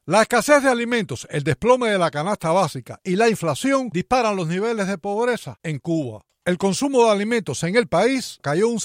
La escasez de alimentos, el desplome de la canasta básica y la inflación disparan los niveles de pobreza en Cuba. El consumo de alimentos en el país cayó un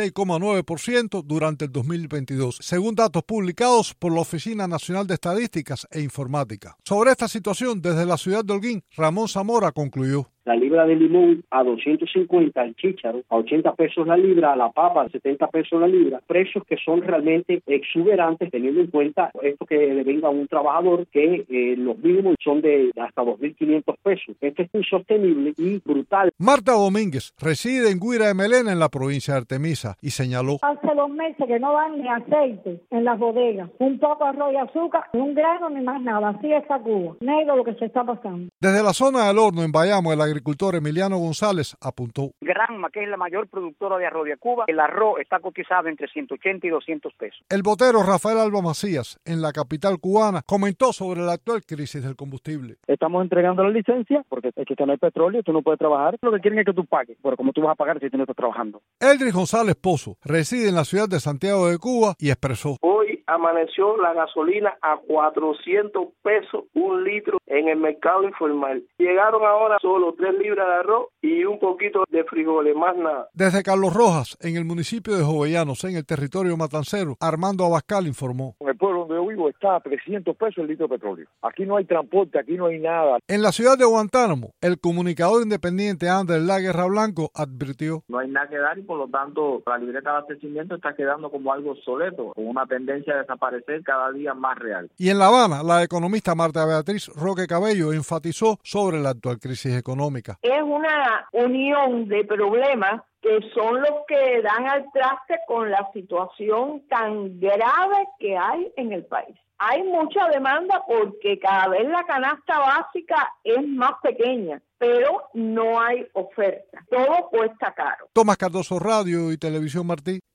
66,9% durante el 2022, según datos publicados por la Oficina Nacional de Estadísticas e Informática. Sobre esta situación, desde la ciudad de Holguín, Ramón Zamora concluyó. La libra de limón a 250, el chícharo a 80 pesos la libra, la papa a 70 pesos la libra, precios que son realmente exuberantes teniendo en cuenta esto que le venga a un trabajador que los mínimos son de hasta 2.500 pesos. Esto es insostenible y brutal. Marta Domínguez reside en Guira de Melena, en la provincia de Artemisa, y señaló: hace 2 meses que no dan ni aceite en las bodegas, un poco de arroz y azúcar, un grano ni más nada, así está Cuba. Negro lo que se está pasando. Desde la zona del Horno, en Bayamo, el agricultor Emiliano González apuntó: Granma, que es la mayor productora de arroz de Cuba, el arroz está cotizado entre 180 y 200 pesos. El botero Rafael Alba Macías, en la capital cubana, comentó sobre la actual crisis del combustible. Estamos entregando la licencia porque es que no hay petróleo, tú no puedes trabajar. Lo que quieren es que tú pagues, pero ¿cómo tú vas a pagar si tú no estás trabajando? Eldris González Pozo reside en la ciudad de Santiago de Cuba y expresó: hoy amaneció la gasolina a 400 pesos un litro en el mercado informal. Llegaron ahora solo 3 libras de arroz y un poquito de frijoles, más nada. Desde Carlos Rojas, en el municipio de Jovellanos, en el territorio matancero, Armando Abascal informó: en el pueblo donde yo vivo está a 300 pesos el litro de petróleo. Aquí no hay transporte, aquí no hay nada. En la ciudad de Guantánamo, el comunicador independiente Ander La Guerra Blanco advirtió: no hay nada que dar y por lo tanto la libreta de abastecimiento está quedando como algo obsoleto, con una tendencia a desaparecer cada día más real. Y en La Habana, la economista Marta Beatriz Roque Cabello enfatizó sobre la actual crisis económica. Es una unión de problemas que son los que dan al traste con la situación tan grave que hay en el país. Hay mucha demanda porque cada vez la canasta básica es más pequeña, pero no hay oferta. Todo cuesta caro. Tomás Cardoso, Radio y Televisión Martí.